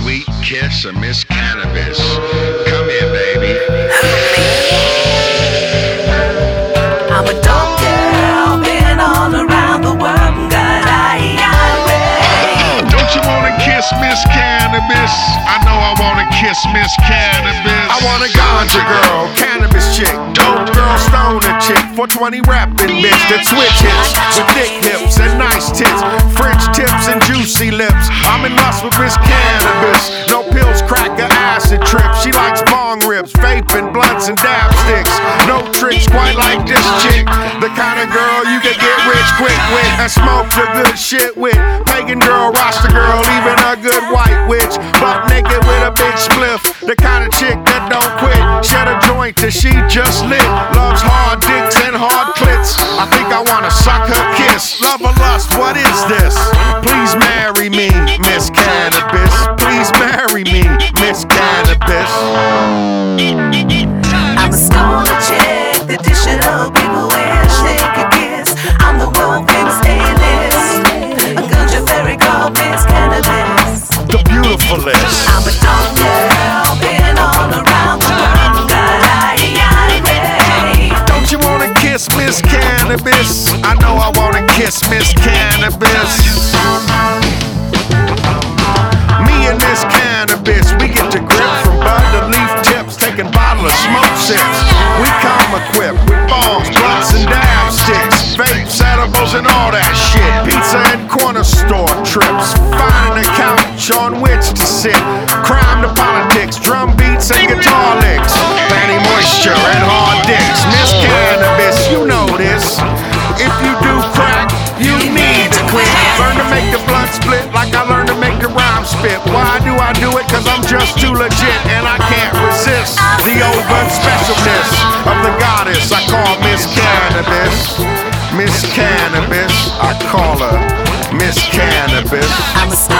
sweet kiss of Miss Cannabis. Come here, baby. I'm a doctor, been all around the world, got IRA. Don't you wanna kiss Miss Cannabis? I know I wanna kiss Miss Cannabis. I want a ganja girl, cannabis chick, dope girl, stoner chick, 420 rapping bitch that switch hits with thick hips and nice tits, French tips and juicy lips. I'm in lust with Miss Cannabis. No pills, crack, or acid trips. She likes bong rips, vaping blunts and dab sticks. No tricks quite like this chick. The kind of girl you can get rich quick with and smoke the good shit with. Pagan girl, Rasta girl, even a good white witch, butt naked with a big spliff. The kind of chick that don't quit. Shed a joint till she just lit. Loves hard dicks and hard clits. I think I wanna suck her kiss. Love or lust, what is this? Please marry me, Miss Cannabis. Please marry me, Miss Cannabis. I'm a stoner chick, the dish it up, people wish they could kiss. I'm the world famous A-list, a ganja fairy called Miss Cannabis. The beautifulest. I'm a doctor, been all around the world, got IRA. Don't you wanna kiss Miss Cannabis? I know I wanna kiss Miss Cannabis. Me and Miss Cannabis, we get to grip from bud to leaf tips, taking bottle of smoke sips. We come equipped with bongs, blunts, and dab sticks, vapes, edibles, and all that shit. Pizza and corner store trips, finding a couch on which to sit. Crime to politics, drum beats and guitar licks, panty moisture and hard dicks. Miss Cannabis, you know this. If you do crack, you need to quit. Learn to make the blunt split like I learned to make the rhyme spit. Why do I do it? Cause I'm just too legit and I can't resist the overt specialness of the goddess I call Miss Cannabis. Miss Cannabis, I call her Miss Cannabis. I'm a